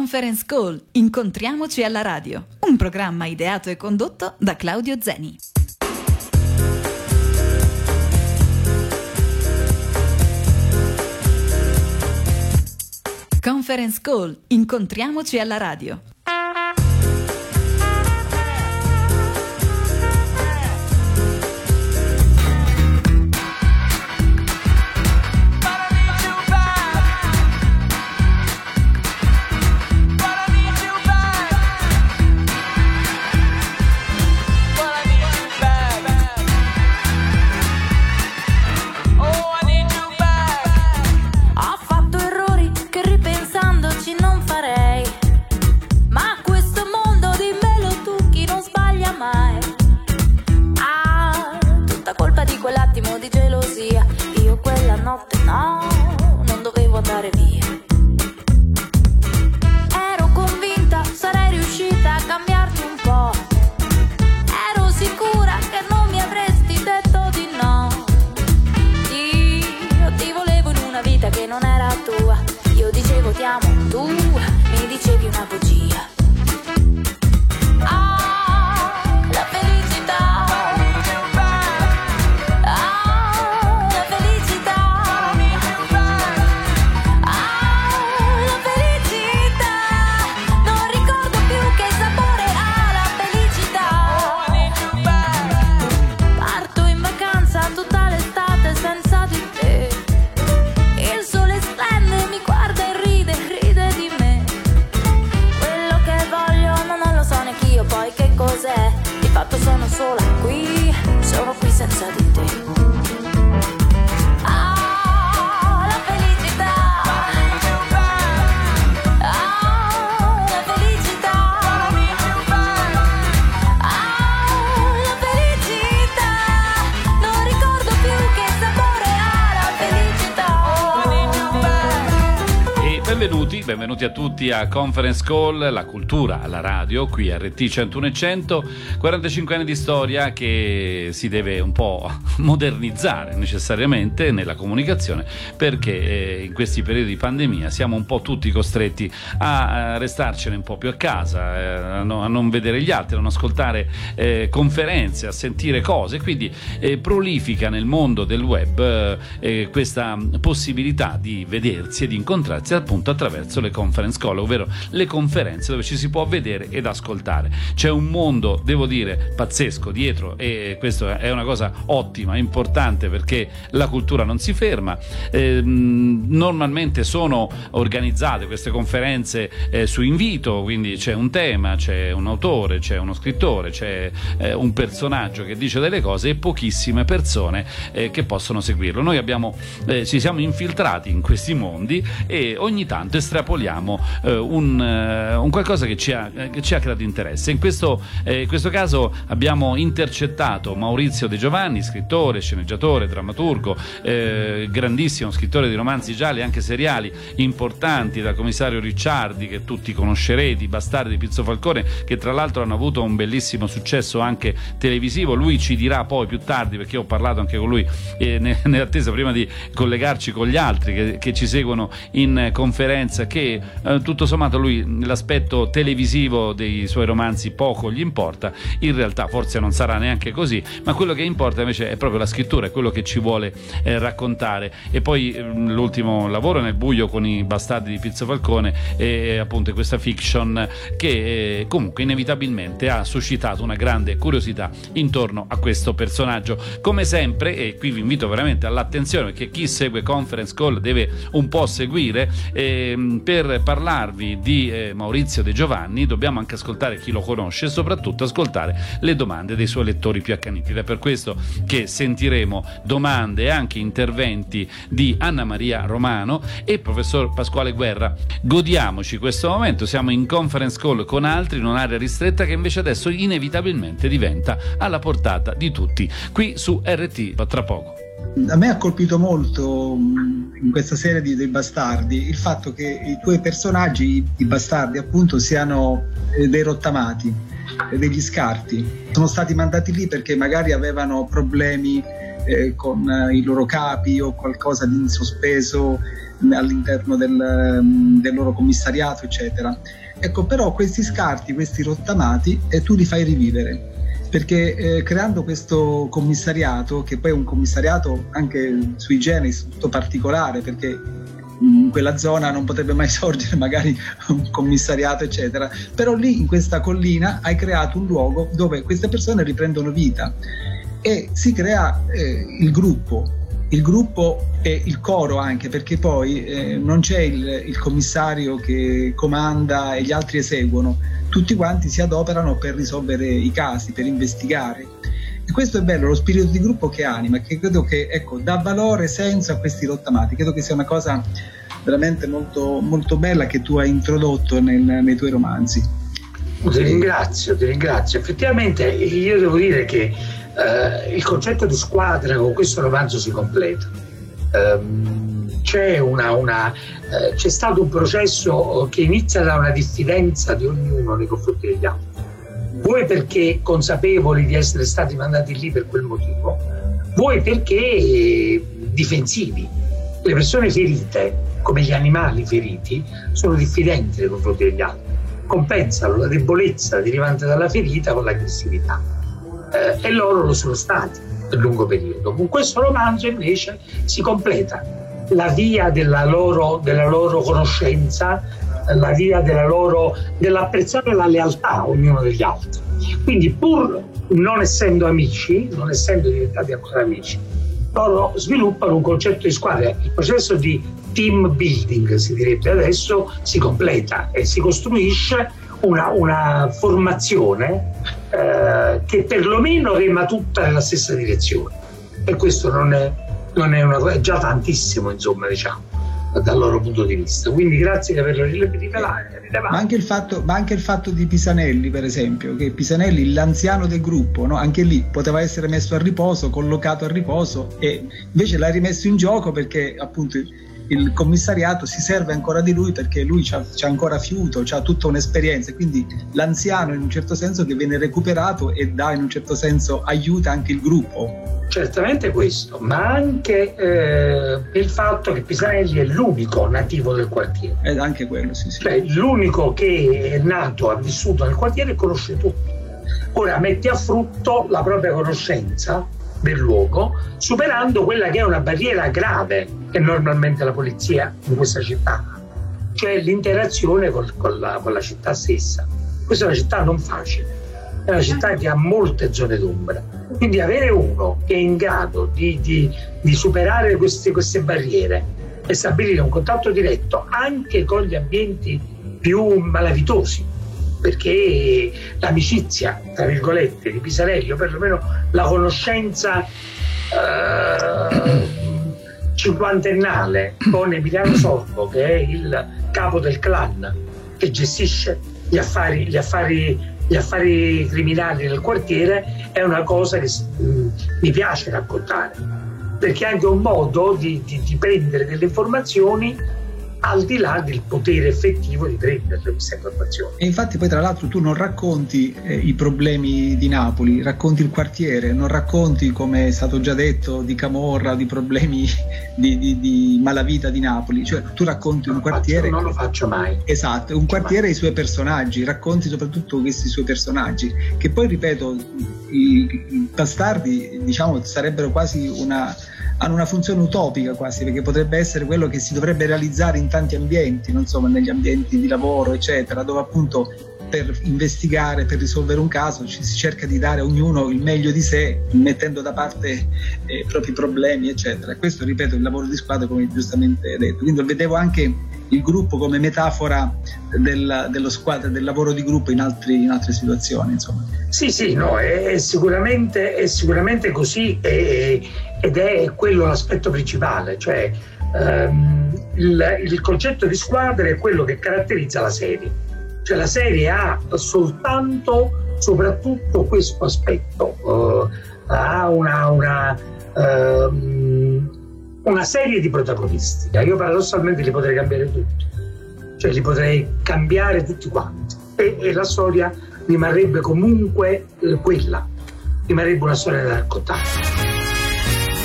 Conference Call. Incontriamoci alla radio. Un programma ideato e condotto da Claudio Zeni. Conference Call. Incontriamoci alla radio. Benvenuti a tutti a Conference Call, la cultura alla radio, qui a RT 101.100, 45 anni di storia che si deve un po' modernizzare necessariamente nella comunicazione, perché in questi periodi di pandemia siamo un po' tutti costretti a restarcene un po' più a casa, a non vedere gli altri, a non ascoltare conferenze, a sentire cose, quindi prolifica nel mondo del web questa possibilità di vedersi e di incontrarsi appunto attraverso le conference call, ovvero le conferenze dove ci si può vedere ed ascoltare. C'è un mondo, devo dire, pazzesco dietro, e questo è una cosa ottima, importante, perché la cultura non si ferma. Normalmente sono organizzate queste conferenze su invito, quindi c'è un tema, c'è un autore, c'è uno scrittore, c'è un personaggio che dice delle cose e pochissime persone che possono seguirlo. Noi ci siamo infiltrati in questi mondi e ogni tanto estrapoliamo un qualcosa che ci ha creato interesse. In questo caso abbiamo intercettato Maurizio De Giovanni, scrittore, sceneggiatore, drammaturgo, grandissimo scrittore di romanzi gialli, anche seriali importanti, dal Commissario Ricciardi, che tutti conoscerete, i Bastardi di Pizzo Falcone, che tra l'altro hanno avuto un bellissimo successo anche televisivo. Lui ci dirà poi più tardi, perché ho parlato anche con lui nell'attesa prima di collegarci con gli altri che ci seguono in conferenza, che tutto sommato lui l'aspetto televisivo dei suoi romanzi poco gli importa, in realtà forse non sarà neanche così, ma quello che importa invece è proprio la scrittura, è quello che ci vuole raccontare. E poi l'ultimo lavoro, Nel buio con i Bastardi di Pizzo Falcone, è appunto questa fiction che comunque inevitabilmente ha suscitato una grande curiosità intorno a questo personaggio. Come sempre, e qui vi invito veramente all'attenzione, perché chi segue Conference Call deve un po' seguire, per parlarvi di Maurizio De Giovanni dobbiamo anche ascoltare chi lo conosce e soprattutto ascoltare le domande dei suoi lettori più accaniti. Ed è per questo che sentiremo domande e anche interventi di Anna Maria Romano e professor Pasquale Guerra. Godiamoci questo momento, siamo in Conference Call con altri in un'area ristretta che invece adesso inevitabilmente diventa alla portata di tutti, qui su RT tra poco. A me ha colpito molto in questa serie dei Bastardi il fatto che i tuoi personaggi, i bastardi appunto, siano dei rottamati, degli scarti. Sono stati mandati lì perché magari avevano problemi con i loro capi o qualcosa di sospeso all'interno del loro commissariato, eccetera. Ecco, però questi scarti, questi rottamati, tu li fai rivivere, perché creando questo commissariato, che poi è un commissariato anche sui generis tutto particolare, perché in quella zona non potrebbe mai sorgere magari un commissariato, eccetera, però lì in questa collina hai creato un luogo dove queste persone riprendono vita e si crea il gruppo e il coro, anche perché poi non c'è il commissario che comanda e gli altri eseguono, tutti quanti si adoperano per risolvere i casi, per investigare. E questo è bello, lo spirito di gruppo che anima, che credo che, ecco, dà valore, senso a questi rottamati. Credo che sia una cosa veramente molto, molto bella che tu hai introdotto nei tuoi romanzi. Ti ringrazio. Effettivamente io devo dire che il concetto di squadra con questo romanzo si completa. C'è stato un processo che inizia da una diffidenza di ognuno nei confronti degli altri, vuoi perché consapevoli di essere stati mandati lì per quel motivo, vuoi perché difensivi. Le persone ferite, come gli animali feriti, sono diffidenti nei confronti degli altri, compensano la debolezza derivante dalla ferita con l'aggressività, e loro lo sono stati per lungo periodo. Con questo romanzo invece si completa la via della loro conoscenza, la via dell'apprezzare la lealtà ognuno degli altri. Quindi, pur non essendo diventati ancora amici, loro sviluppano un concetto di squadra. Il processo di team building, si direbbe adesso, si completa e si costruisce una formazione che perlomeno rema tutta nella stessa direzione, e questo non è una cosa, è già tantissimo, insomma, diciamo, dal loro punto di vista. Quindi grazie di averlo rivelato. Ma anche il fatto di Pisanelli, per esempio, che Pisanelli, l'anziano del gruppo, no? Anche lì poteva essere messo a riposo, collocato a riposo, e invece l'ha rimesso in gioco perché appunto il commissariato si serve ancora di lui, perché lui c'ha ancora fiuto, c'ha tutta un'esperienza, quindi l'anziano in un certo senso che viene recuperato e dà in un certo senso, aiuta anche il gruppo. Certamente questo, ma anche il fatto che Pisanelli è l'unico nativo del quartiere. Ed anche quello, sì. Cioè, l'unico che è nato, ha vissuto nel quartiere e conosce tutti. Ora mette a frutto la propria conoscenza del luogo, superando quella che è una barriera grave che normalmente la polizia in questa città ha, cioè l'interazione con la città stessa. Questa è una città non facile, è una città che ha molte zone d'ombra, quindi avere uno che è in grado di superare queste barriere e stabilire un contatto diretto anche con gli ambienti più malavitosi, perché l'amicizia, tra virgolette, di Pisanelli, o perlomeno la conoscenza cinquantennale con Emiliano Sorbo, che è il capo del clan che gestisce gli affari criminali nel quartiere, è una cosa che mi piace raccontare, perché è anche un modo di prendere delle informazioni al di là del potere effettivo di prendere queste informazioni. E infatti poi tra l'altro tu non racconti i problemi di Napoli, racconti il quartiere, non racconti, come è stato già detto, di camorra, di problemi di malavita di Napoli, cioè tu racconti un quartiere. Non lo faccio mai. Esatto, un quartiere e i suoi personaggi, racconti soprattutto questi suoi personaggi, che poi, ripeto, i bastardi, diciamo, sarebbero quasi hanno una funzione utopica quasi, perché potrebbe essere quello che si dovrebbe realizzare in tanti ambienti, non so, negli ambienti di lavoro, eccetera, dove appunto per investigare, per risolvere un caso ci si cerca di dare a ognuno il meglio di sé, mettendo da parte i propri problemi, eccetera. E questo, ripeto, è il lavoro di squadra, come giustamente detto. Quindi vedevo anche il gruppo come metafora dello squadra, del lavoro di gruppo in altre situazioni, insomma. Sì, no, è sicuramente così, ed è quello l'aspetto principale, cioè il concetto di squadra è quello che caratterizza la serie. Cioè la serie ha soprattutto questo aspetto, ha una serie di protagonisti. Io paradossalmente li potrei cambiare tutti, cioè li potrei cambiare tutti quanti, e la storia rimarrebbe comunque quella, rimarrebbe una storia da raccontare.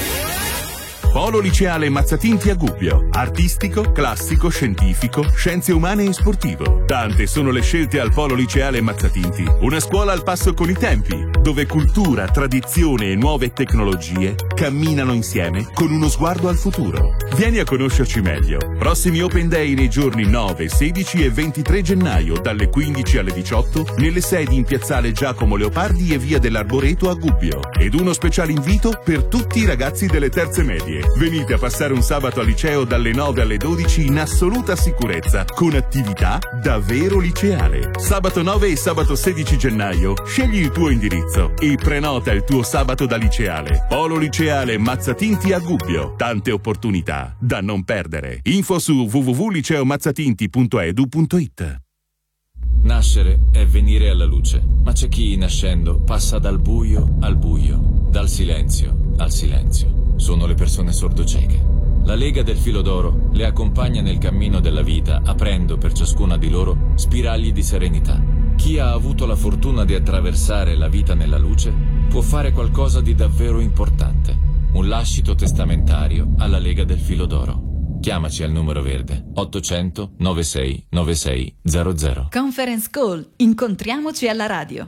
Polo liceale Mazzatinti a Gubbio. Artistico, classico, scientifico, scienze umane e sportivo. Tante sono le scelte al Polo liceale Mazzatinti. Una scuola al passo con i tempi, dove cultura, tradizione e nuove tecnologie camminano insieme con uno sguardo al futuro. Vieni a conoscerci meglio. Prossimi Open Day nei giorni 9, 16 e 23 gennaio dalle 15 alle 18 nelle sedi in piazzale Giacomo Leopardi e via dell'Arboreto a Gubbio. Ed uno speciale invito per tutti i ragazzi delle terze medie. Venite a passare un sabato al liceo dalle 9 alle 12 in assoluta sicurezza, con attività davvero liceale. Sabato 9 e sabato 16 gennaio scegli il tuo indirizzo e prenota il tuo sabato da liceale. Polo liceale Mazzatinti a Gubbio. Tante opportunità da non perdere. Info su www.liceomazzatinti.edu.it. Nascere è venire alla luce, ma c'è chi nascendo passa dal buio al buio, dal silenzio al silenzio. Sono le persone sordocieche. La Lega del Filo d'Oro le accompagna nel cammino della vita, aprendo per ciascuna di loro spiragli di serenità. Chi ha avuto la fortuna di attraversare la vita nella luce può fare qualcosa di davvero importante. Un lascito testamentario alla Lega del Filo d'Oro. Chiamaci al numero verde 800 96 96 00. Conference Call. Incontriamoci alla radio.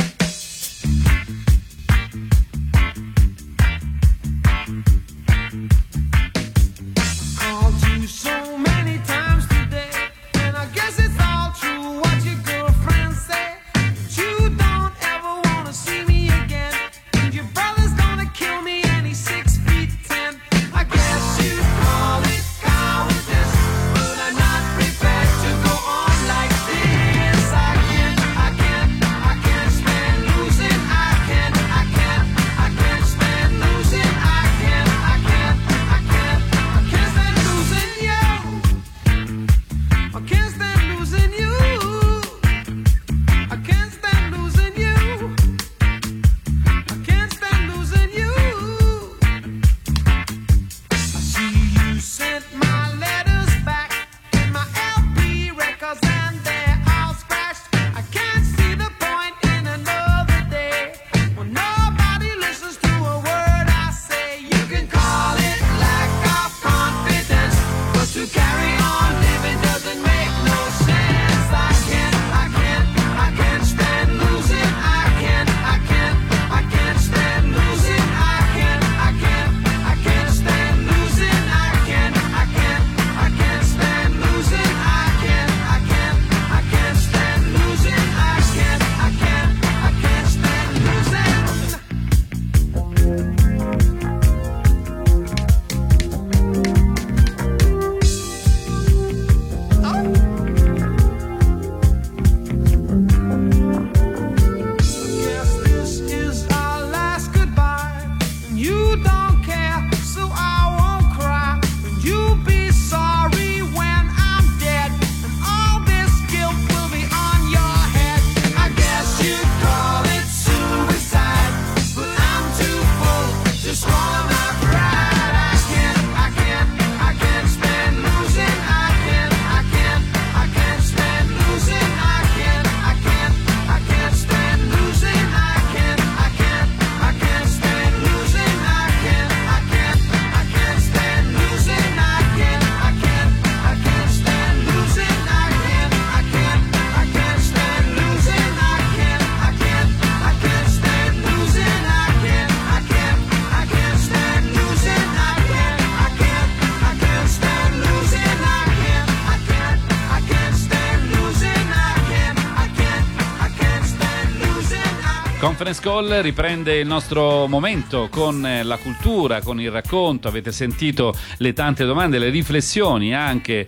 Conference Call riprende il nostro momento con la cultura, con il racconto. Avete sentito le tante domande, le riflessioni anche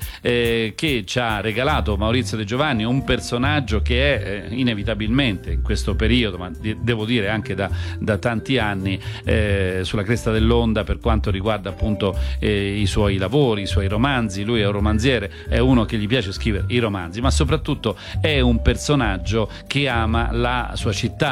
che ci ha regalato Maurizio De Giovanni, un personaggio che è inevitabilmente in questo periodo, ma devo dire anche da tanti anni, sulla cresta dell'onda per quanto riguarda appunto i suoi lavori, i suoi romanzi. Lui è un romanziere, è uno che gli piace scrivere i romanzi, ma soprattutto è un personaggio che ama la sua città, ama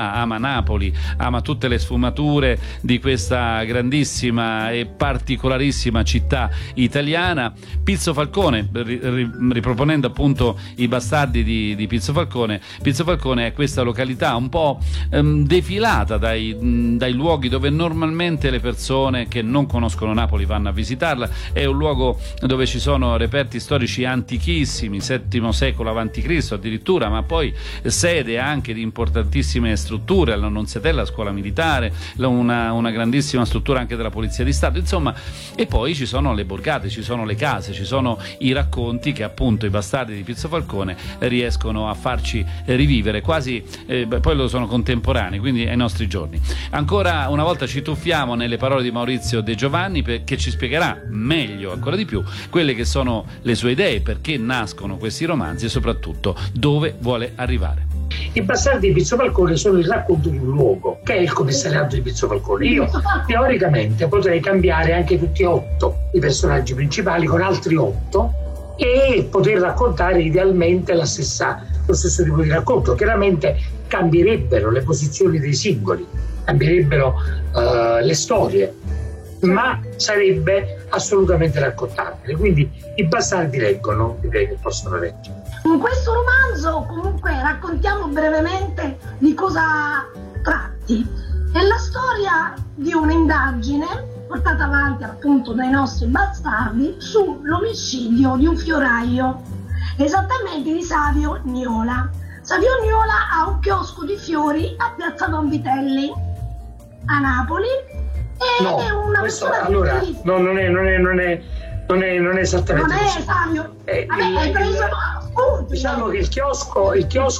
Napoli, ama tutte le sfumature di questa grandissima e particolarissima città italiana. Pizzo Falcone, riproponendo appunto i bastardi di Pizzo Falcone è questa località un po' defilata dai luoghi dove normalmente le persone che non conoscono Napoli vanno a visitarla. È un luogo dove ci sono reperti storici antichissimi, VII secolo a.C. addirittura, ma poi sede anche di importantissime strutture, la Nunziatella, la scuola militare, una grandissima struttura anche della Polizia di Stato, insomma. E poi ci sono le borgate, ci sono le case, ci sono i racconti che appunto i bastardi di Pizzo Falcone riescono a farci rivivere quasi, poi lo sono contemporanei, quindi ai nostri giorni. Ancora una volta ci tuffiamo nelle parole di Maurizio De Giovanni, che ci spiegherà meglio, ancora di più, quelle che sono le sue idee, perché nascono questi romanzi e soprattutto dove vuole arrivare. I bastardi di Pizzo Falcone sono il racconto di un luogo, che è il commissariato di Pizzo Falcone. Io teoricamente potrei cambiare anche tutti e 8 i personaggi principali con altri 8 e poter raccontare idealmente lo stesso tipo di racconto. Chiaramente cambierebbero le posizioni dei singoli, cambierebbero le storie, ma sarebbe assolutamente raccontabile. Quindi i bastardi leggono, direi che possono leggere. In questo romanzo comunque raccontiamo brevemente di cosa tratti. È la storia di un'indagine portata avanti appunto dai nostri bastardi sull'omicidio di un fioraio, esattamente di Savio Niola. Savio Niola ha un chiosco di fiori a Piazza Don Vitelli a Napoli e no, è una persona allora non è esattamente non è Savio. Hai preso spunti. Diciamo che il chiosco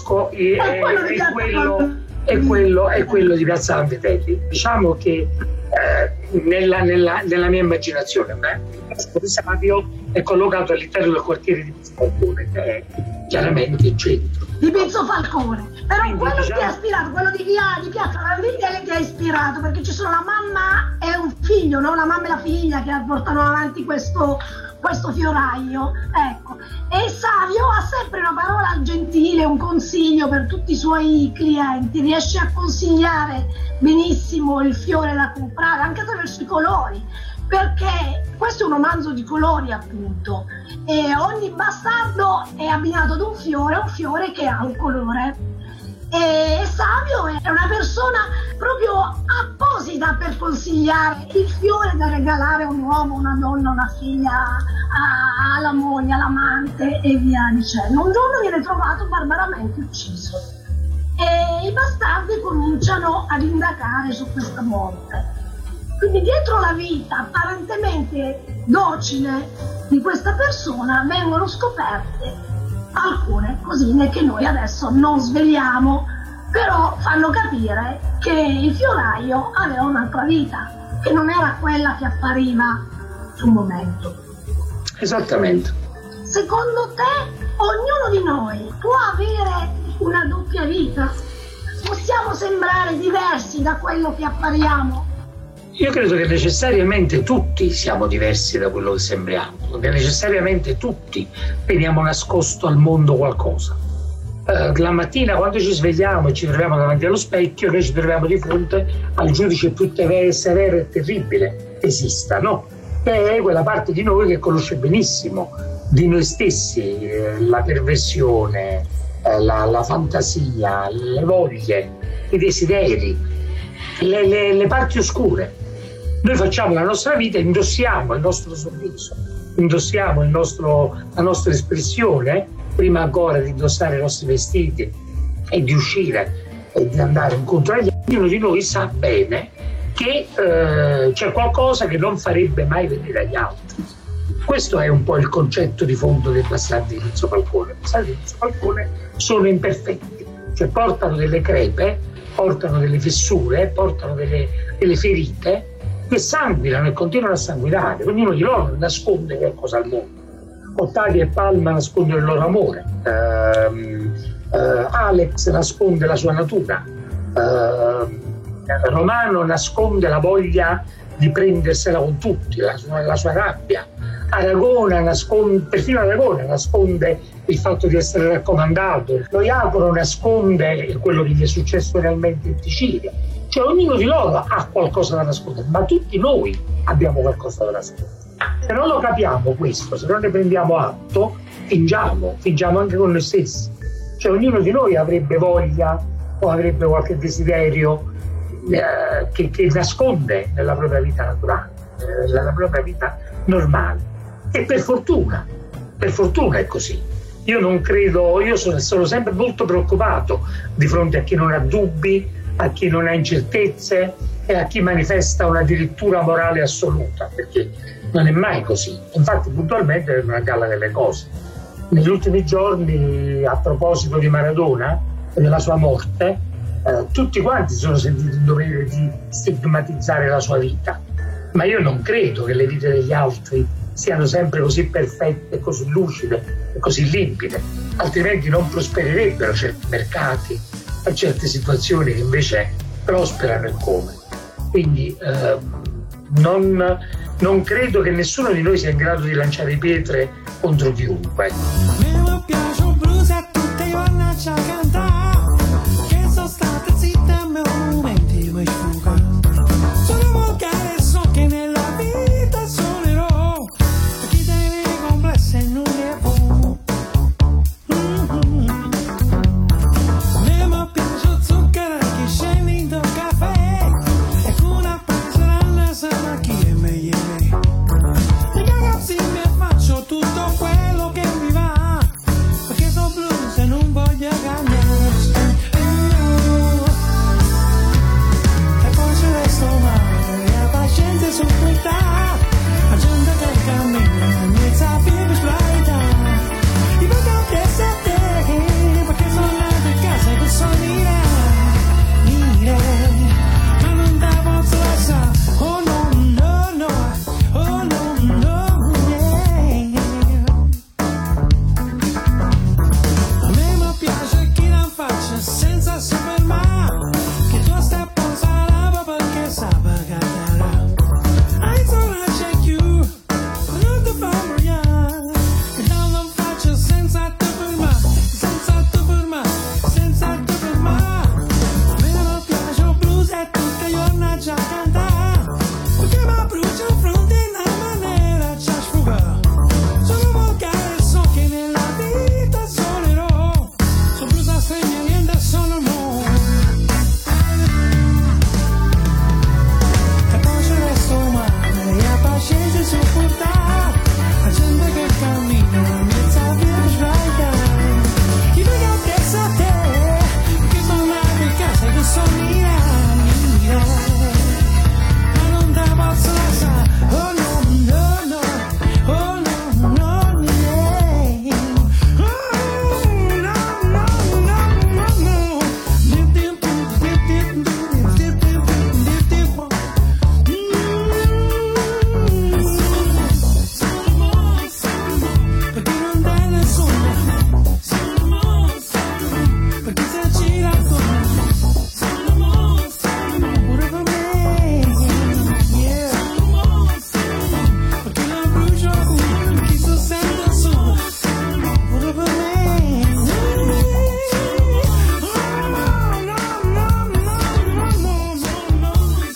è quello di Piazza Don Vitelli. Diciamo che nella mia immaginazione il chiosco di Savio è collocato all'interno del quartiere di Pizzo Falcone, che è chiaramente il centro di Pizzo Falcone. Però quindi, quello che ti ha ispirato, quello di Piazza Don Vitelli ti ha ispirato, perché ci sono la mamma e un figlio, no? La mamma e la figlia che portano avanti questo fioraio, ecco. E Savio ha sempre una parola gentile, un consiglio per tutti i suoi clienti, riesce a consigliare benissimo il fiore da comprare anche attraverso i colori, perché questo è un romanzo di colori appunto, e ogni bastardo è abbinato ad un fiore che ha un colore. E Savio è una persona proprio apposita per consigliare il fiore da regalare a un uomo, una donna, una figlia, alla moglie, all'amante e via dicendo. Un giorno viene trovato barbaramente ucciso e i bastardi cominciano ad indagare su questa morte. Quindi dietro la vita apparentemente docile di questa persona vengono scoperte alcune cosine che noi adesso non sveliamo, però fanno capire che il fioraio aveva un'altra vita, che non era quella che appariva sul momento. Esattamente. Secondo te ognuno di noi può avere una doppia vita? Possiamo sembrare diversi da quello che appariamo? Io credo che necessariamente tutti siamo diversi da quello che sembriamo, che necessariamente tutti veniamo nascosto al mondo qualcosa. La mattina quando ci svegliamo e ci troviamo davanti allo specchio, noi ci troviamo di fronte al giudice più severo e terribile che esista, no? Che è quella parte di noi che conosce benissimo di noi stessi, la perversione, la fantasia, le voglie, i desideri, le parti oscure. Noi facciamo la nostra vita, indossiamo il nostro sorriso, indossiamo la nostra espressione, prima ancora di indossare i nostri vestiti e di uscire e di andare incontro agli altri. Ognuno di noi sa bene che c'è qualcosa che non farebbe mai vedere agli altri. Questo è un po' il concetto di fondo dei bastardi di Pizzo Falcone. I bastardi di Pizzo Falcone sono imperfetti, cioè portano delle crepe, portano delle fessure, portano delle ferite che sanguinano e continuano a sanguinare. Ognuno di loro nasconde qualcosa al mondo. Ottavia e Palma nascondono il loro amore, Alex nasconde la sua natura, Romano nasconde la voglia di prendersela con tutti, la sua rabbia. Perfino Aragona nasconde il fatto di essere raccomandato, lo Jacopo nasconde quello che gli è successo realmente in Sicilia. Cioè ognuno di loro ha qualcosa da nascondere, ma tutti noi abbiamo qualcosa da nascondere. Se non lo capiamo questo, se non ne prendiamo atto, fingiamo anche con noi stessi. Cioè ognuno di noi avrebbe voglia o avrebbe qualche desiderio che nasconde nella propria vita naturale, nella propria vita normale. E per fortuna è così. Io non credo, io sono sempre molto preoccupato di fronte a chi non ha dubbi, a chi non ha incertezze e a chi manifesta una dirittura morale assoluta, perché non è mai così. Infatti puntualmente è una galla delle cose. Negli ultimi giorni, a proposito di Maradona e della sua morte, tutti quanti si sono sentiti in dovere di stigmatizzare la sua vita, ma io non credo che le vite degli altri siano sempre così perfette, così lucide e così limpide, altrimenti non prospererebbero certi mercati e certe situazioni che invece prosperano e come. Quindi non credo che nessuno di noi sia in grado di lanciare pietre contro chiunque. Mi piace un blues e tutte io a cantare, che sono state zitte e me momenti mi sfuga. Sono volgare e so che nella vita suonerò, perché te ne complesse non ne può. Mi piace zucchero che scendi in tuo caffè, e con una pensola sa chi è meglio. E ragazzi mi faccio tutto quello che mi va, perché sono blues e non voglio cambiare. E poi ci resto male, la pazienza è sopporta, la gente che cammina in mezzo a piedi sbraita. Io voglio piacere a te, perché sono nato in casa che sono mire, ma non te posso lasciare. Oh no, no, no, oh no, no, yeah. A me mi piace chi non faccia senza supermare, che tu stai a pensare perché sa pagare. I don't check you, non ti fa morire, che non faccio senza te fermare, senza te fermare, senza te fermare. A me mi piace il blues e tutte io a già cantare, perché mi brucia il fronte in una maniera già sfuga. Sono volgare e so che nella vita suonerò, sono blues a segna niente sono no. E poi ci resto male, e a pazienza sopportare, la gente che cammina in mezzo a via sbraita. Io voglio piacere a te, perché sono nato in casa che sono mia, ma non te posso lasciare. Oh no, no, no, oh no, no, yeah. Oh no, no, no, no, no. Dip, dip, dip, dip, dip, dip, dip, dip, dip. Perché non dai nessuno, perché se ci racconti pure per me, yeah. Perché la brucio con chi si sente solo, pure per me. No, no, no, no, no, no,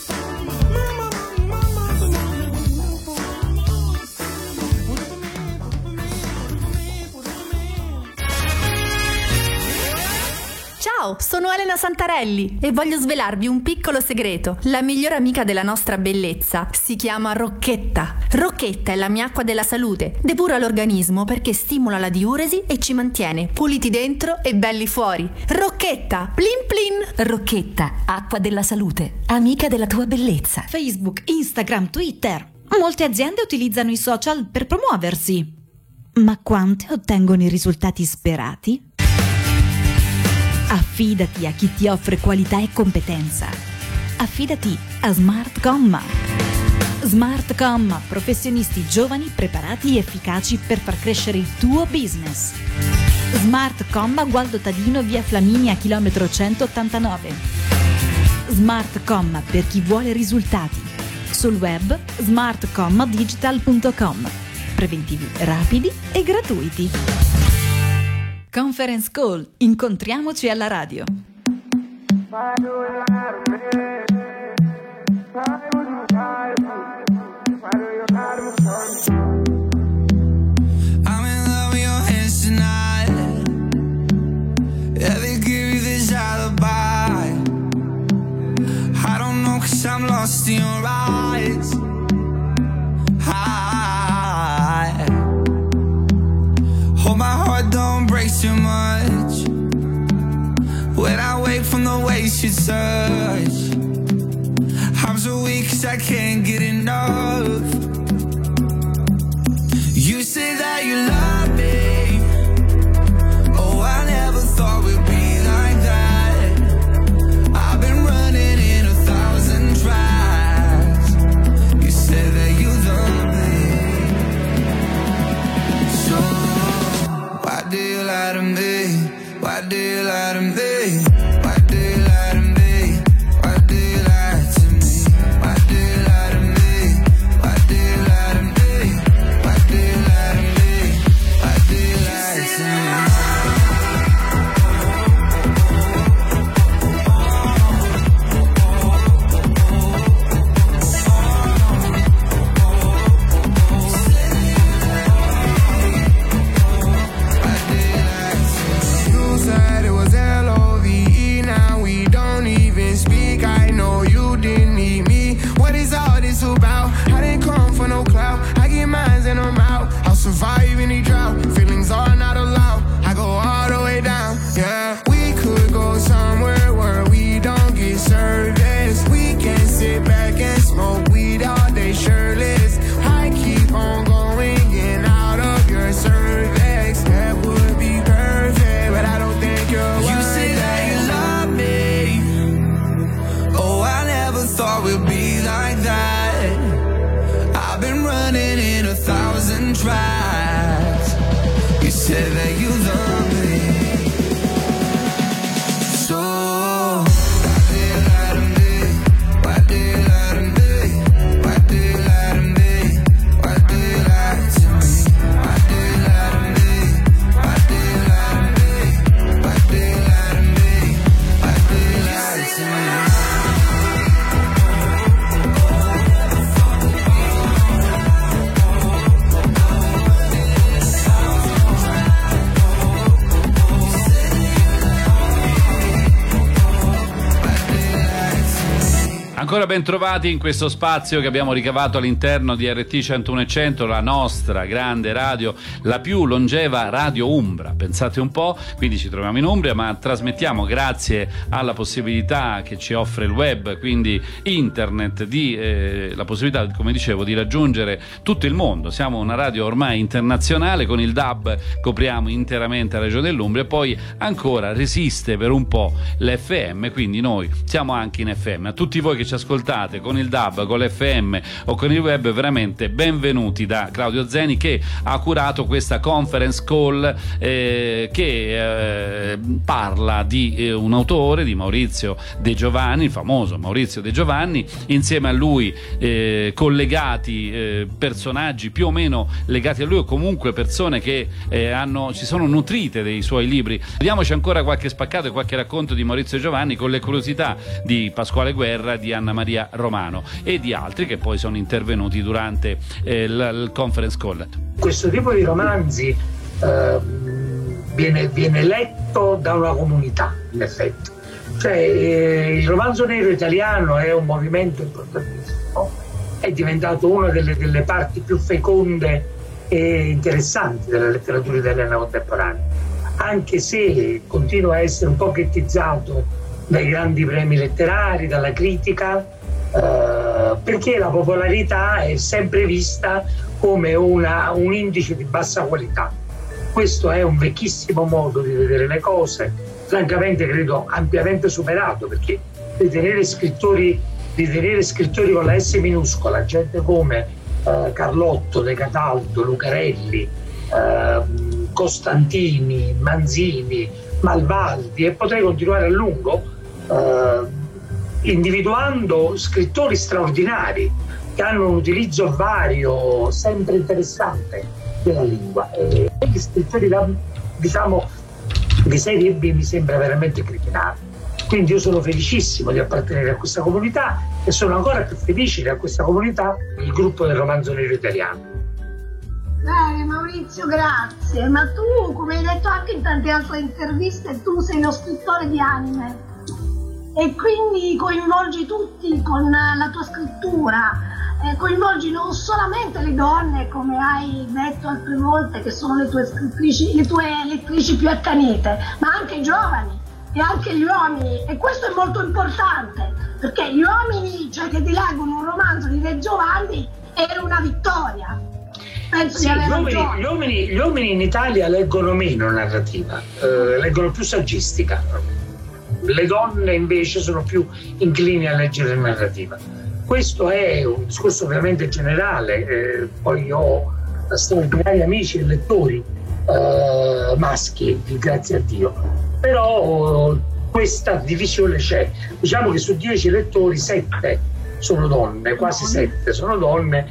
Ciao, sono Elena Santarelli e voglio svelarvi un piccolo segreto. La migliore amica della nostra bellezza si chiama Rocchetta. Rocchetta è la mia acqua della salute. Depura l'organismo perché stimola la diuresi e ci mantiene puliti dentro e belli fuori. Rocchetta, plin plin. Rocchetta, acqua della salute, amica della tua bellezza. Facebook, Instagram, Twitter. Molte aziende utilizzano i social per promuoversi. Ma quante ottengono i risultati sperati? Affidati a chi ti offre qualità e competenza. Affidati a Smart Comma. Smart Comma, professionisti giovani, preparati e efficaci per far crescere il tuo business. Smart Comma, Gualdo Tadino, via Flaminia, chilometro 189. Smart Comma per chi vuole risultati. Sul web smartcommadigital.com. Preventivi rapidi e gratuiti. Conference Call. Incontriamoci alla radio. I'm lost in your eyes. I hope my heart don't break too much when I wake from the ways you touch. I'm so weak 'cause I can't get enough. You say that you love me. Oh, I never thought we'd be like that. I've been running in 1,000 tries. You said that you love me. So why do you lie to me? Why do you lie to me? Why do you lie to me? Why do you lie to me? Why do you lie to me? Why do you lie to me? Why do you lie to me? Why do you lie to me? Survive any drought, feelings are not allowed. I go all the way down, yeah. We could go somewhere where we don't get service. We can sit back and smoke weed all day shirtless. I keep on going in out of your cervix. That would be perfect, but I don't think you're worth it. You say that you love me. Oh, I never thought we'd be like that. I've been running in 1,000 tries. You said that you love me. So why do you lie to me? Why do you lie to me? Why do you lie to me? Why do you lie to me? Why do you lie to me? Why do you lie to me? Why do you lie to me? Why do you lie to me? Ancora ben trovati in questo spazio che abbiamo ricavato all'interno di RT 101.100, la nostra grande radio, la più longeva radio umbra, pensate un po', quindi ci troviamo in Umbria ma trasmettiamo grazie alla possibilità che ci offre il web, quindi internet, la possibilità, come dicevo, di raggiungere tutto il mondo. Siamo una radio ormai internazionale, con il DAB copriamo interamente la regione dell'Umbria e poi ancora resiste per un po' l'FM, quindi noi siamo anche in FM. A tutti voi che ci ascoltate con il DAB, con l'FM o con il web, veramente benvenuti da Claudio Zeni, che ha curato questa conference call che parla di un autore, di Maurizio De Giovanni, il famoso Maurizio De Giovanni, insieme a lui collegati personaggi più o meno legati a lui, o comunque persone che si sono nutrite dei suoi libri. Vediamoci ancora qualche spaccato e qualche racconto di Maurizio De Giovanni, con le curiosità di Pasquale Guerra, di Anna Maria Romano e di altri che poi sono intervenuti durante il conference call. Questo tipo di romanzi viene letto da una comunità, in effetti. Cioè, il romanzo nero italiano è un movimento importantissimo, è diventato una delle parti più feconde e interessanti della letteratura italiana contemporanea, anche se continua a essere un po' ghettizzato dai grandi premi letterari, dalla critica, perché la popolarità è sempre vista come un indice di bassa qualità. Questo è un vecchissimo modo di vedere le cose, francamente credo ampiamente superato, perché ritenere scrittori con la S minuscola, gente come Carlotto, De Cataldo, Lucarelli, Costantini, Manzini, Malvaldi, e potrei continuare a lungo, individuando scrittori straordinari che hanno un utilizzo vario, sempre interessante della lingua. E gli scrittori diciamo di serie B mi sembra veramente criminale. Quindi io sono felicissimo di appartenere a questa comunità e sono ancora più felice di a questa comunità il gruppo del Romanzo Nero Italiano. Bene Maurizio, grazie. Ma tu, come hai detto anche in tante altre interviste, tu sei lo scrittore di anime e quindi coinvolgi tutti con la tua scrittura. Coinvolgi non solamente le donne, come hai detto altre volte, che sono le tue scrittrici, le tue lettrici più accanite, ma anche i giovani e anche gli uomini, e questo è molto importante, perché gli uomini, cioè, che ti leggono un romanzo di Re Giovanni, è una vittoria. Penso sì, di avere gli uomini in Italia leggono meno narrativa, leggono più saggistica. Le donne invece sono più inclini a leggere narrativa. Questo è un discorso ovviamente generale, poi ho straordinari amici e lettori maschi, grazie a Dio, però questa divisione c'è. Diciamo che su 10 lettori 7 sono donne, quasi 7 sono donne,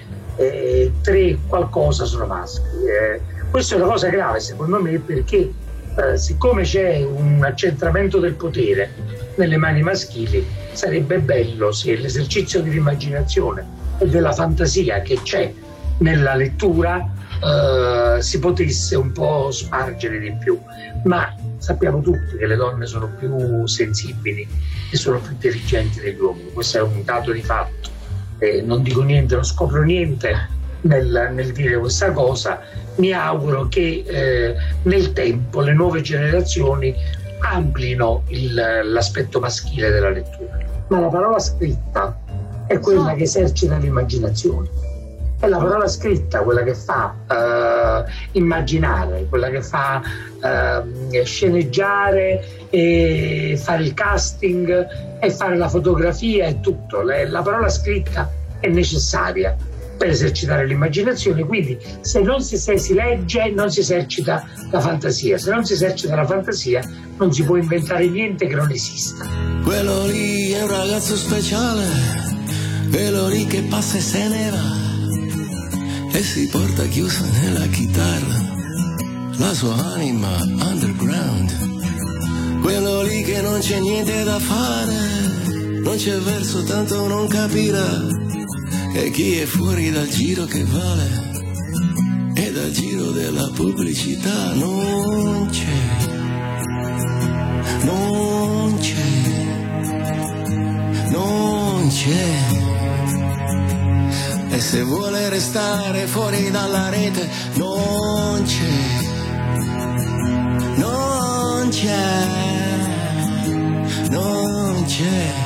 3 qualcosa sono maschi. Questa è una cosa grave secondo me, perché siccome c'è un accentramento del potere nelle mani maschili, sarebbe bello se l'esercizio dell'immaginazione e della fantasia che c'è nella lettura si potesse un po' spargere di più. Ma sappiamo tutti che le donne sono più sensibili e sono più intelligenti degli uomini, questo è un dato di fatto. Non dico niente, non scopro niente nel dire questa cosa. Mi auguro che nel tempo le nuove generazioni amplino l'aspetto maschile della lettura. Ma la parola scritta è quella che esercita l'immaginazione, è la parola scritta quella che fa immaginare, quella che fa sceneggiare e fare il casting e fare la fotografia e tutto. La parola scritta è necessaria per esercitare l'immaginazione, quindi se si legge non si esercita la fantasia, se non si esercita la fantasia non si può inventare niente che non esista. Quello lì è un ragazzo speciale, quello lì che passa e se ne va e si porta chiuso nella chitarra la sua anima underground. Quello lì che non c'è niente da fare, non c'è verso, tanto non capirà. E chi è fuori dal giro che vale, e dal giro della pubblicità non c'è, non c'è, non c'è. E se vuole restare fuori dalla rete non c'è, non c'è, non c'è.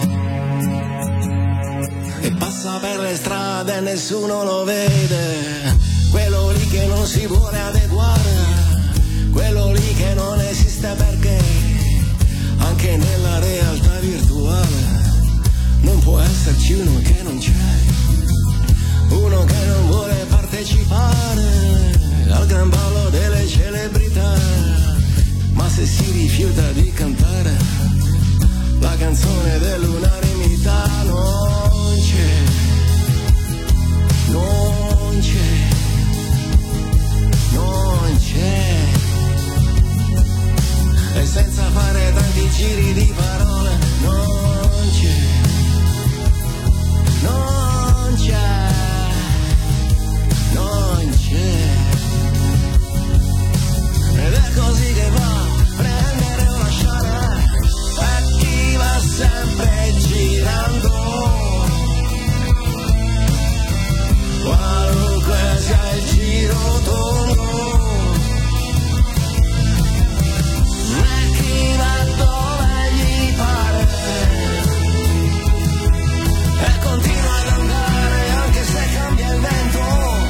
E passa per le strade e nessuno lo vede, quello lì che non si vuole adeguare, quello lì che non esiste perché anche nella realtà virtuale non può esserci uno che non c'è, uno che non vuole partecipare al gran ballo delle celebrità, ma se si rifiuta di cantare la canzone dell'unanimità non c'è, non c'è, non c'è. E senza fare tanti giri di parole non c'è, non c'è, non c'è. Ed è così che va, prendere o lasciare, e chi va sempre girando, qualunque sia il giro tondo, e chi va dove gli pare e continua ad andare anche se cambia il vento.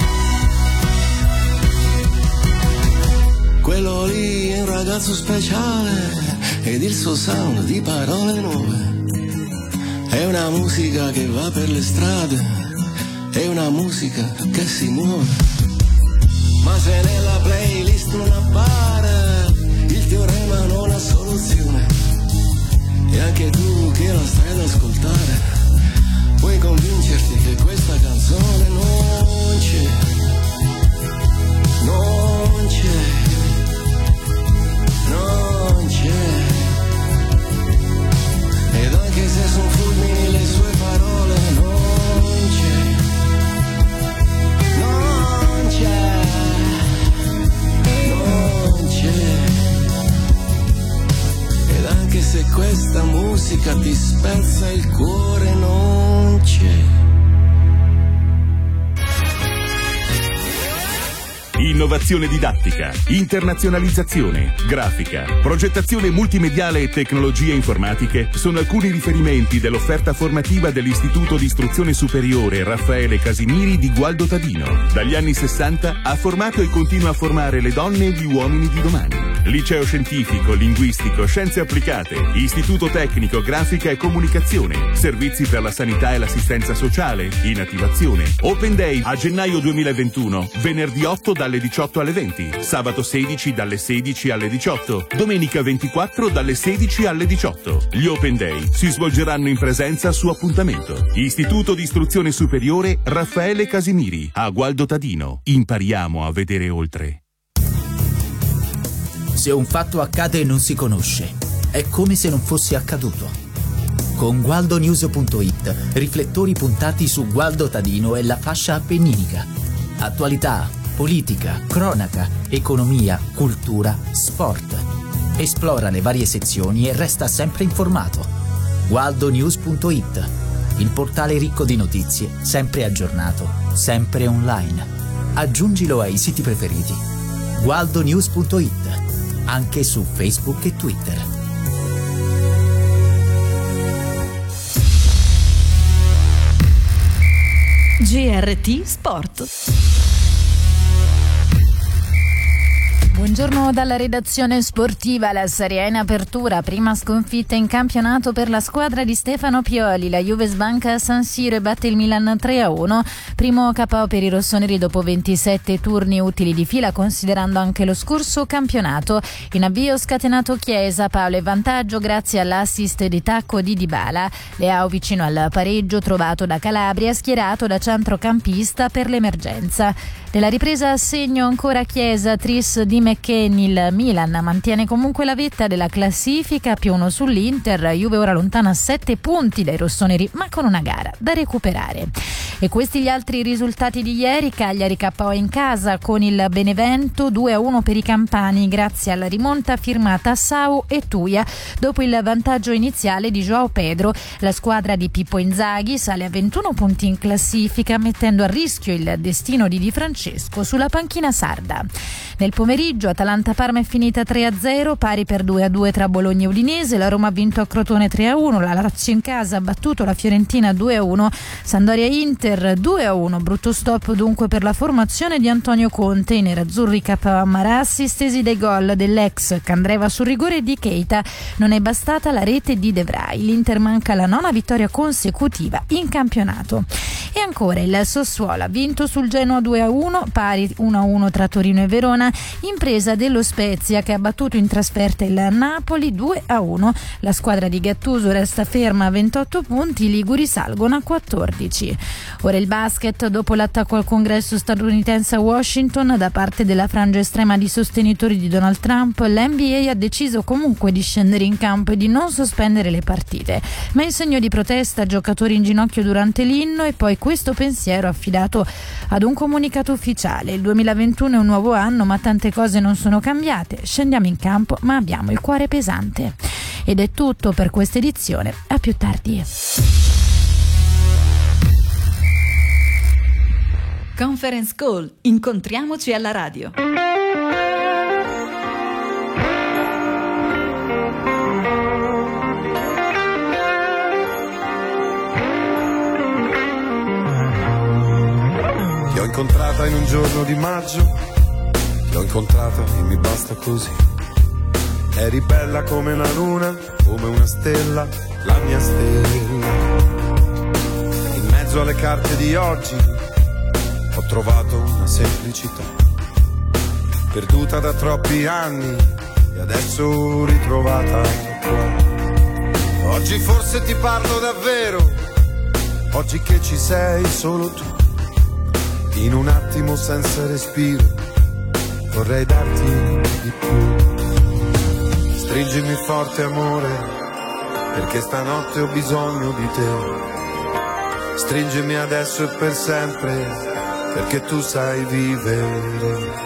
Quello lì è un ragazzo speciale ed il suo sound di parole nuove è una musica che va per le strade, è una musica che si muove. Ma se nella playlist non appare, il teorema non ha soluzione. E anche tu che la stai ad ascoltare, Puoi convincerti che questa canzone non c'è, non c'è, non c'è. Ed anche se sono fulmini le sue parole, non c'è, non c'è, non c'è. Ed anche se questa musica ti spezza il cuore, non c'è. Innovazione didattica, internazionalizzazione, grafica, progettazione multimediale e tecnologie informatiche sono alcuni riferimenti dell'offerta formativa dell'Istituto di Istruzione Superiore Raffaele Casimiri di Gualdo Tadino. Dagli anni 60 ha formato e continua a formare le donne e gli uomini di domani. Liceo scientifico, linguistico, scienze applicate, istituto tecnico, grafica e comunicazione, servizi per la sanità e l'assistenza sociale, in attivazione. Open Day a gennaio 2021, venerdì 8 dalle 18 alle 20, sabato 16 dalle 16 alle 18, domenica 24 dalle 16 alle 18. Gli Open Day si svolgeranno in presenza su appuntamento. Istituto di Istruzione Superiore Raffaele Casimiri a Gualdo Tadino. Impariamo a vedere oltre. Se un fatto accade e non si conosce, è come se non fosse accaduto. Con GualdoNews.it, riflettori puntati su Gualdo Tadino e la fascia appenninica. Attualità, politica, cronaca, economia, cultura, sport. Esplora le varie sezioni e resta sempre informato. GualdoNews.it, il portale ricco di notizie, sempre aggiornato, sempre online. Aggiungilo ai siti preferiti. GualdoNews.it, anche su Facebook e Twitter. GRT Sport. Buongiorno dalla redazione sportiva. La Serie A in apertura, prima sconfitta in campionato per la squadra di Stefano Pioli. La Juve sbanca a San Siro e batte il Milan 3-1. Primo KO per i rossoneri dopo 27 turni utili di fila, considerando anche lo scorso campionato. In avvio scatenato Chiesa, Paolo è vantaggio grazie all'assist di tacco di Dybala. Leao vicino al pareggio trovato da Calabria, schierato da centrocampista per l'emergenza. Nella ripresa a segno ancora Chiesa, tris di McKennie. Il Milan mantiene comunque la vetta della classifica, più uno sull'Inter. Juve ora lontana a 7 punti dai rossoneri, ma con una gara da recuperare. E questi gli altri risultati di ieri. Cagliari KO in casa con il Benevento, 2-1 per i campani grazie alla rimonta firmata Sau e Tuia dopo il vantaggio iniziale di João Pedro. La squadra di Pippo Inzaghi sale a 21 punti in classifica, mettendo a rischio il destino di Di Francesco sulla panchina sarda. Nel pomeriggio Atalanta-Parma è finita 3-0, pari per 2-2 tra Bologna e Udinese. La Roma ha vinto a Crotone 3-1, la Lazio in casa ha battuto la Fiorentina 2-1, Sampdoria-Inter 2-1. Brutto stop dunque per la formazione di Antonio Conte. I nerazzurri KO a Marassi, stesi dai gol dell'ex Candreva sul rigore e di Keita. Non è bastata la rete di De Vrij. L'Inter manca la 9ª vittoria consecutiva in campionato. E ancora il Sassuolo ha vinto sul Genoa 2-1, pari 1-1 tra Torino e Verona, impresa dello Spezia che ha battuto in trasferta il Napoli 2-1. La squadra di Gattuso resta ferma a 28 punti, i liguri salgono a 14. Ora il basket. Dopo l'attacco al congresso statunitense a Washington da parte della frangia estrema di sostenitori di Donald Trump, l'NBA ha deciso comunque di scendere in campo e di non sospendere le partite, ma in segno di protesta giocatori in ginocchio durante l'inno, e poi questo pensiero affidato ad un comunicato ufficiale: il 2021 è un nuovo anno, ma tante cose non sono cambiate, scendiamo in campo ma abbiamo il cuore pesante. Ed è tutto per questa edizione, a più tardi. Conference Call, incontriamoci alla radio. Ti ho incontrata in un giorno di maggio, l'ho incontrata e mi basta così. Eri bella come una luna, come una stella, la mia stella. In mezzo alle carte di oggi ho trovato una semplicità, perduta da troppi anni e adesso ritrovata qua. Oggi forse ti parlo davvero, Oggi che ci sei solo tu, in un attimo senza respiro, vorrei darti di più. Stringimi forte amore, perché stanotte ho bisogno di te. Stringimi adesso e per sempre, perché tu sai vivere.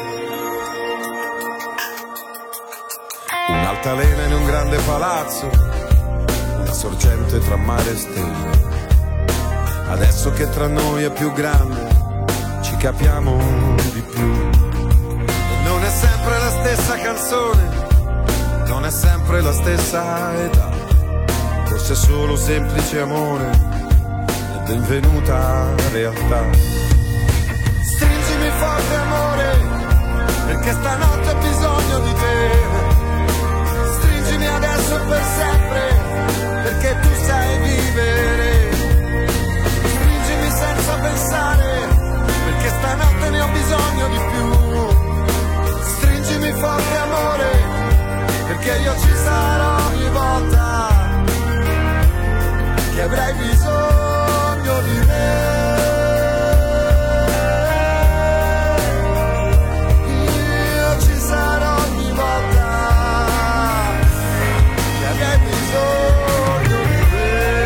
Un'altalena in un grande palazzo, una sorgente tra mare e stelle. Adesso che tra noi è più grande, ci capiamo di più. E non è sempre la stessa canzone, non è sempre la stessa età. Forse è solo semplice amore ed è invenuta realtà. Stringimi forte amore, perché stanotte ho bisogno di te. Stringimi adesso e per sempre, perché tu sai vivere. Stringimi senza pensare, perché stanotte ne ho bisogno di più. Stringimi forte amore, perché io ci sarò ogni volta che avrai bisogno di me. Io ci sarò ogni volta che avrai bisogno di me.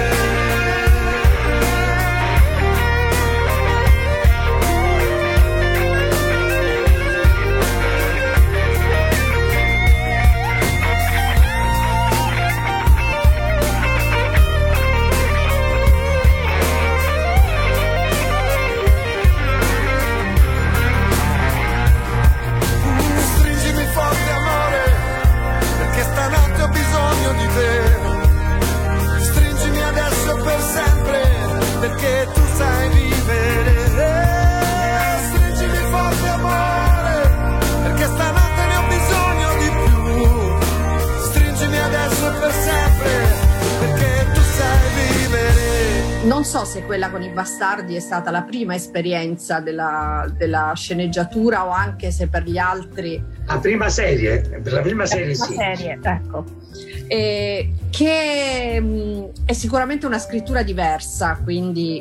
Stringimi forte amore, perché stanotte ho bisogno di te. Stringimi adesso e per sempre, perché tu sai vivere. Stringimi forte amore, perché stanotte ne ho bisogno di più. Stringimi adesso e per sempre, perché tu sai vivere. Non so se quella con i bastardi è stata la prima esperienza della sceneggiatura o anche se per gli altri. La prima serie, per la prima serie sì. Serie, ecco. Che è sicuramente una scrittura diversa, quindi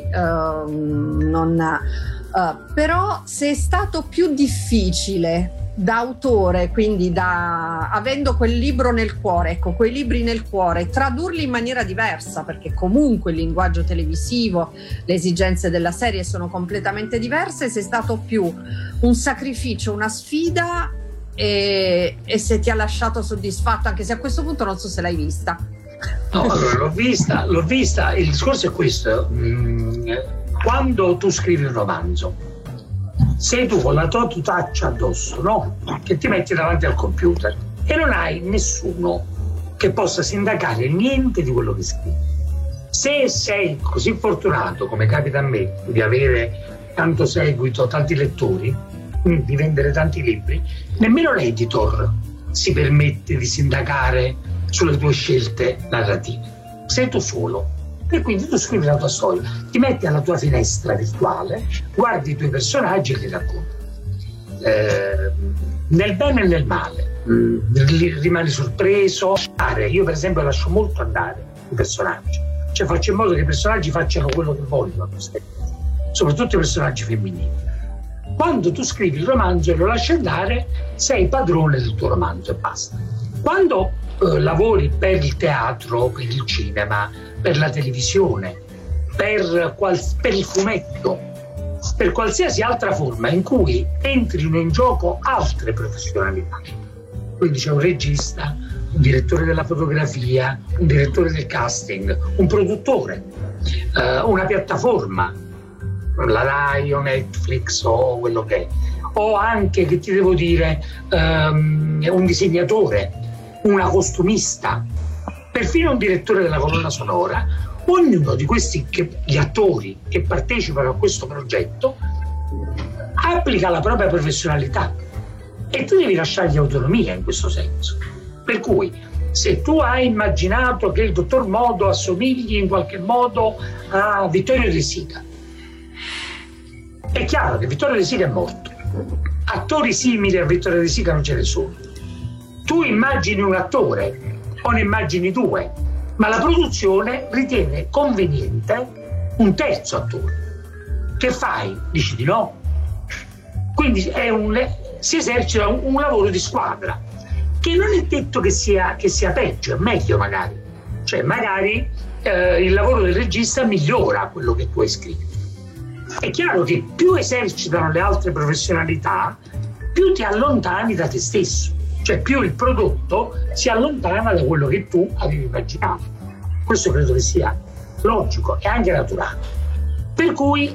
però se è stato più difficile da autore, quindi avendo quel libro nel cuore, ecco, quei libri nel cuore, tradurli in maniera diversa, perché comunque il linguaggio televisivo, le esigenze della serie sono completamente diverse, se è stato più un sacrificio, una sfida e se ti ha lasciato soddisfatto, anche se a questo punto non so se l'hai vista. No, allora, l'ho vista, il discorso è questo: quando tu scrivi un romanzo sei tu con la tua tutaccia addosso, no? Che ti metti davanti al computer e non hai nessuno che possa sindacare niente di quello che scrivi. Se sei così fortunato, come capita a me, di avere tanto seguito, tanti lettori, di vendere tanti libri, nemmeno l'editor si permette di sindacare sulle tue scelte narrative. Sei tu solo. E quindi tu scrivi la tua storia, ti metti alla tua finestra virtuale, guardi i tuoi personaggi e li racconti. Nel bene e nel male, rimani sorpreso. Io per esempio lascio molto andare i personaggi, cioè faccio in modo che i personaggi facciano quello che vogliono, soprattutto i personaggi femminili. Quando tu scrivi il romanzo e lo lasci andare, sei padrone del tuo romanzo e basta. Quando lavori per il teatro, per il cinema, per la televisione, per il fumetto, per qualsiasi altra forma in cui entrino in gioco altre professionalità, quindi c'è un regista, un direttore della fotografia, un direttore del casting, un produttore, una piattaforma, la Rai o Netflix o quello che è, o anche, che ti devo dire, un disegnatore, una costumista, perfino un direttore della colonna sonora. Ognuno di questi gli attori che partecipano a questo progetto applica la propria professionalità e tu devi lasciargli autonomia in questo senso. Per cui se tu hai immaginato che il dottor Modo assomigli in qualche modo a Vittorio De Sica, è chiaro che Vittorio De Sica è morto, attori simili a Vittorio De Sica non ce ne sono. Tu immagini un attore o ne immagini due, ma la produzione ritiene conveniente un terzo attore. Che fai? Dici di no. Quindi si esercita un lavoro di squadra, che non è detto che sia peggio, è meglio magari. Cioè magari il lavoro del regista migliora quello che tu hai scritto. È chiaro che più esercitano le altre professionalità, più ti allontani da te stesso, cioè più il prodotto si allontana da quello che tu avevi immaginato. Questo credo che sia logico e anche naturale. Per cui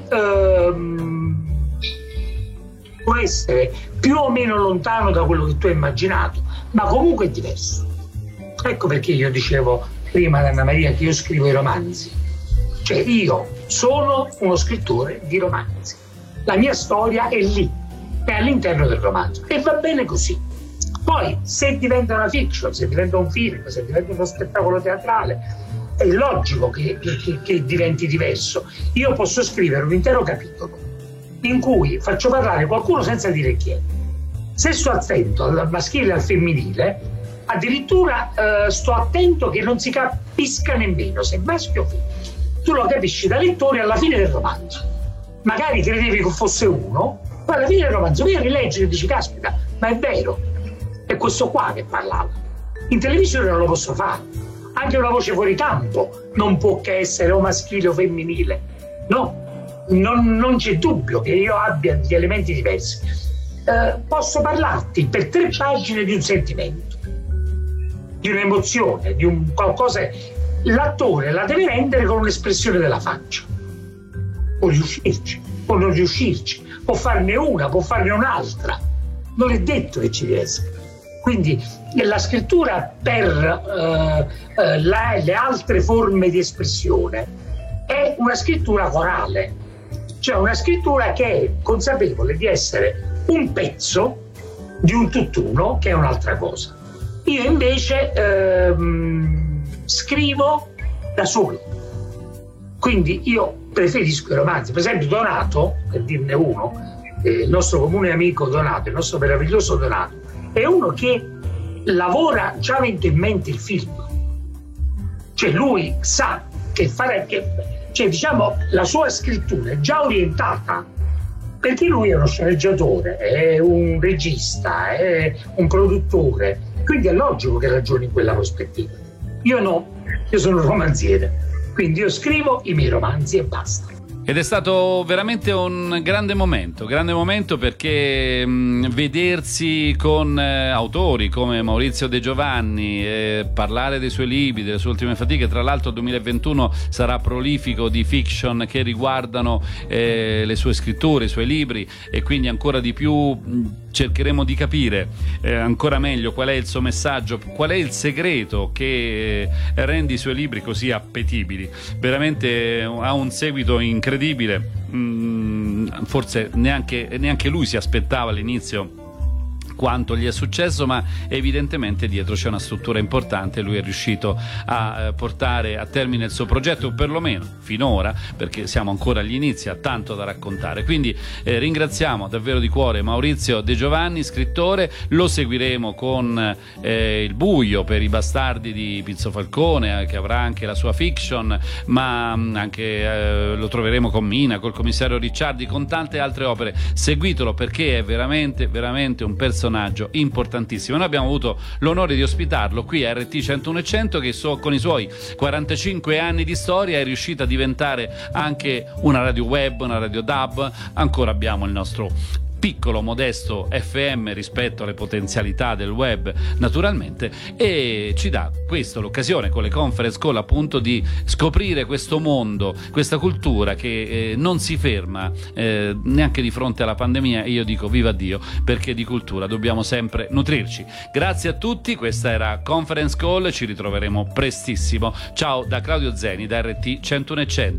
può essere più o meno lontano da quello che tu hai immaginato, ma comunque è diverso. Ecco perché io dicevo prima ad Anna Maria che io scrivo i romanzi. Cioè io sono uno scrittore di romanzi. La mia storia è lì, è all'interno del romanzo e va bene così. Poi se diventa una fiction, se diventa un film, se diventa uno spettacolo teatrale, è logico che diventi diverso. Io posso scrivere un intero capitolo in cui faccio parlare qualcuno senza dire chi è. Se sto attento al maschile e al femminile, addirittura sto attento che non si capisca nemmeno se è maschio o femminile. Tu lo capisci da lettore alla fine del romanzo. Magari credevi che fosse uno, poi alla fine del romanzo vieni a rileggere e dici caspita, ma è vero, è questo qua che parlava. In televisione non lo posso fare. Anche una voce fuori campo non può che essere o maschile o femminile. No, non c'è dubbio che io abbia degli elementi diversi. Posso parlarti per 3 pagine di un sentimento, di un'emozione, di un qualcosa. L'attore la deve rendere con un'espressione della faccia. Può riuscirci, può non riuscirci, può farne una, può farne un'altra. Non è detto che ci riesca. Quindi la scrittura per le altre forme di espressione è una scrittura corale, cioè una scrittura che è consapevole di essere un pezzo di un tutt'uno che è un'altra cosa. Io invece scrivo da solo, quindi io preferisco i romanzi. Per esempio Donato, per dirne uno, il nostro comune amico Donato, il nostro meraviglioso Donato, è uno che lavora già avendo in mente il film, cioè lui sa che fare, cioè diciamo la sua scrittura è già orientata, perché lui è uno sceneggiatore, è un regista, è un produttore, quindi è logico che ragioni in quella prospettiva. Io no, io sono un romanziere, quindi io scrivo i miei romanzi e basta. Ed è stato veramente un grande momento perché vedersi con autori come Maurizio De Giovanni, parlare dei suoi libri, delle sue ultime fatiche. Tra l'altro il 2021 sarà prolifico di fiction che riguardano le sue scritture, i suoi libri, e quindi ancora di più cercheremo di capire ancora meglio qual è il suo messaggio, qual è il segreto che rende i suoi libri così appetibili. Veramente ha un seguito incredibile. Forse neanche lui si aspettava all'inizio quanto gli è successo, ma evidentemente dietro c'è una struttura importante. Lui è riuscito a portare a termine il suo progetto, o perlomeno finora, perché siamo ancora agli inizi, ha tanto da raccontare. Quindi ringraziamo davvero di cuore Maurizio De Giovanni, scrittore. Lo seguiremo con Il buio per i bastardi di Pizzo Falcone, che avrà anche la sua fiction, ma anche lo troveremo con Mina, col commissario Ricciardi, con tante altre opere. Seguitelo perché è veramente un personaggio importantissimo. Noi abbiamo avuto l'onore di ospitarlo qui a RT 101.100, che con i suoi 45 anni di storia è riuscita a diventare anche una radio web, una radio DAB. Ancora abbiamo il nostro piccolo, modesto FM rispetto alle potenzialità del web, naturalmente, e ci dà questo l'occasione con le conference call appunto di scoprire questo mondo, questa cultura che non si ferma neanche di fronte alla pandemia. E io dico viva Dio, perché di cultura dobbiamo sempre nutrirci. Grazie a tutti, questa era Conference Call, ci ritroveremo prestissimo. Ciao da Claudio Zeni da RT 101.100.